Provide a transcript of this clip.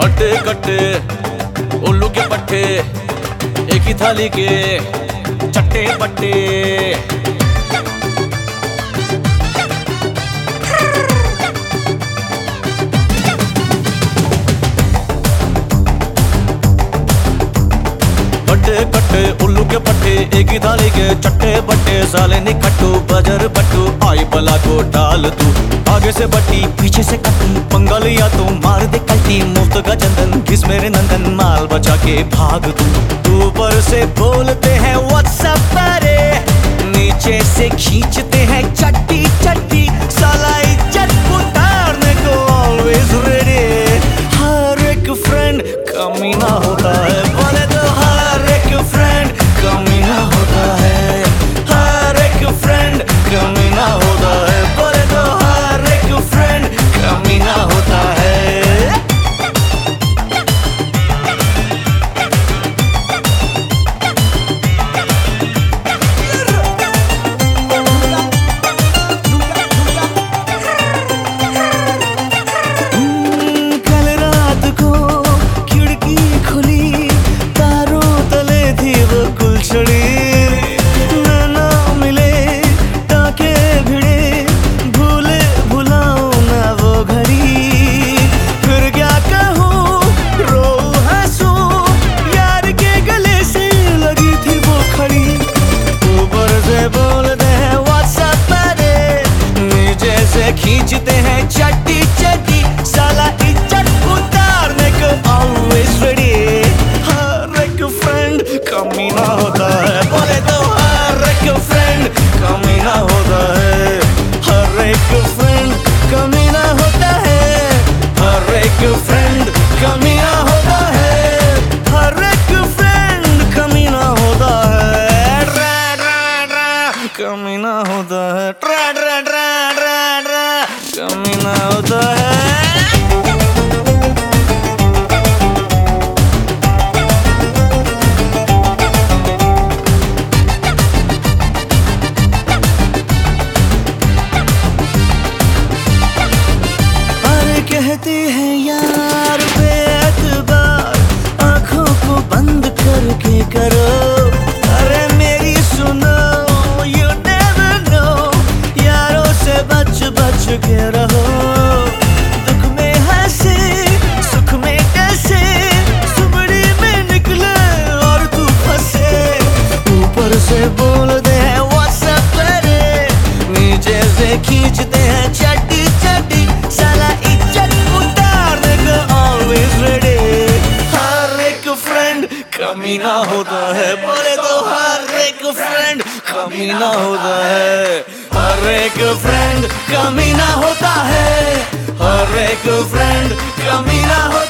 बट्टे कट्टे उल्लू के पट्टे, एक ही थाली के चट्टे बट्टे। बट्टे कट्टे उल्लू के पट्टे, एक ही थाली के चट्टे बट्टे। साले निखट्टू बजर बट्टू, आई बला को डाल तू। आगे से बट्टी पीछे से कट्टी, पंगा लिया तो मार दे कल्टी। मुफ्त का चंदन घिस मेरे नंदन, माल बचा के भाग तू। ऊपर से बोलते हैं व्हाट्सएप परे, नीचे से खींचते हैं चट्टी चट्टी। साला इज्जत उतारने को ऑलवेज रेडी। हर एक फ्रेंड कमीना होता है, बोले तो हर एक फ्रेंड कमीना होता है। हर एक फ्रेंड कमीना होता है, बोले तो हर एक फ्रेंड कमीना होता है। कल रात को खिड़की खुली, तारों तले थी वो गुलछड़ी। ना मिले टाके भिड़े, भूले भुलाओ ना वो घड़ी। फिर क्या कहूँ रोऊं हंसूं, यार के गले से लगी थी वो खड़ी। ऊपर से बोलते हैं व्हाट्सएप परे, नीचे से खींचते हैं चट्टी चट्टी। साला इज्जत उतारने को ऑलवेज रेडी। हर एक फ्रेंड कमीना होता है, बोले तो हर एक फ्रेंड कमीना होता है। हर एक फ्रेंड कमीना होता है। हर एक फ्रेंड कमीना होता है। हर एक फ्रेंड कमीना होता है। ड्रा ड्रा ड्रा कमीना होता है। ड्रा ड्रा ड्रा ड्रा ड्रा कमीना होता है। कहते हैं यार बेअतबार, आंखों को बंद करके करो। अरे मेरी सुनो, you never know, यारों से बच बच के रहो। दुख में हंसे, सुख में कैसे, सुबड़ी में निकले और तू फंसे। ऊपर से बोलते हैं व्हाट्सएप परे, नीचे से खींचते हैं चट्टी चट्टी। साला इज्जत उतारने को ऑलवेज रेडी। हर एक फ्रेंड कमीना होता है, बोले तो हर एक फ्रेंड कमीना होता है। हर एक फ्रेंड कमीना होता है। हर एक फ्रेंड कमीना होता है।